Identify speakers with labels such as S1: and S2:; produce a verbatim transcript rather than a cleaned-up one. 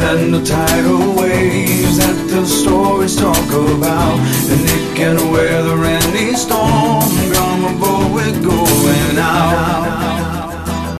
S1: and the tidal waves that the stories talk about, and it can wear